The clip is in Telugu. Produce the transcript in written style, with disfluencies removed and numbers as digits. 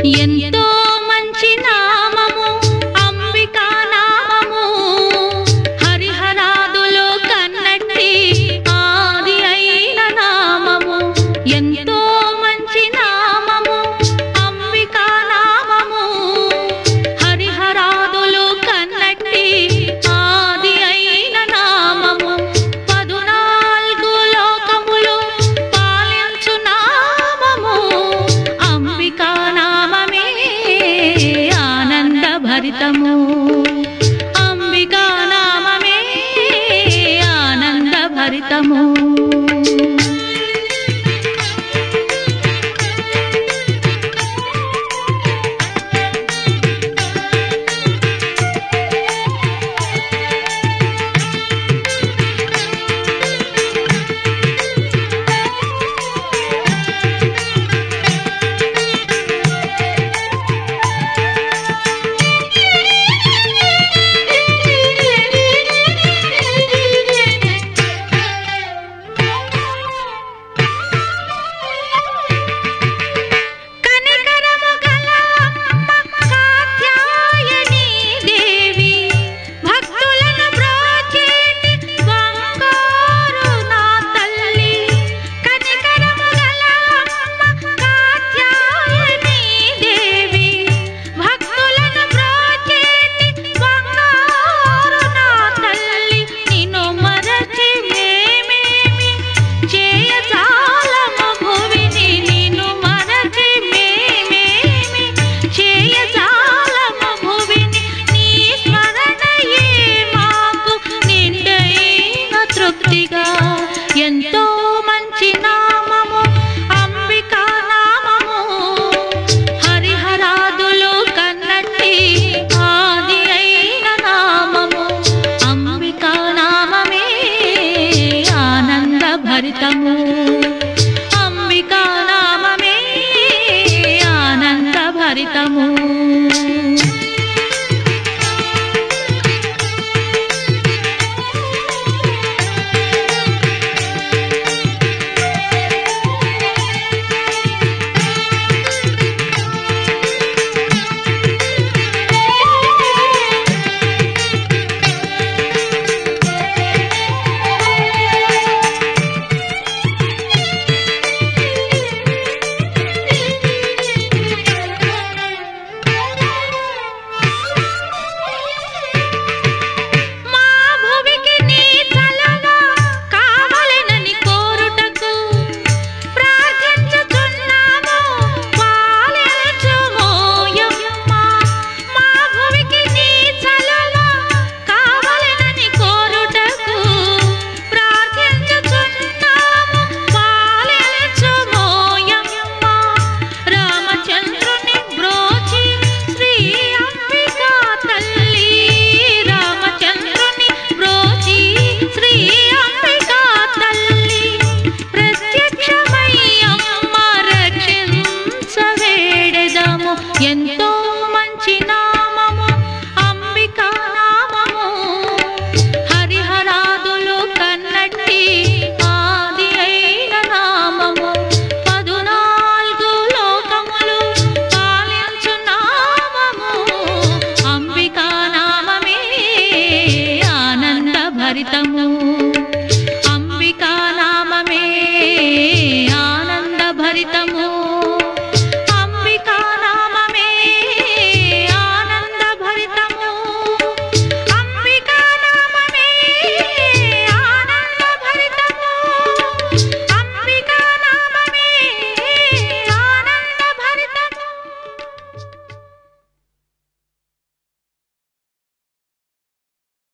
ఎంతో మంచి నామము అంబికా నామము, హరిహరాదులు కన్నట్టి ఆది అయిన నామము. ఎంతో మంచి నామము అంబికా నామము, హరిహరాదులు కన్నట్టి ఆది అయిన నామము. 14 లోకములు పాలించు నామము అంబికా నామమే ఆనంద భరితము. అంబికా నామమే ఆనంద భరితము. ఎంతో మంచి నామము అంబికా నామము, హరిహరాదులు కన్నట్టి ఆది అయిన నామము. అంబికా నామమే ఆనంద భరితము. అంబికా నామమే ఆనంద భరితము. ఎంతో మంచి నామము అంబికా నామము, హరిహరాదులు కన్నట్టి ఆది అయిన నామము. 14 లోకములు పాలించు నామము అంబికా నామమే ఆనంద భరితము.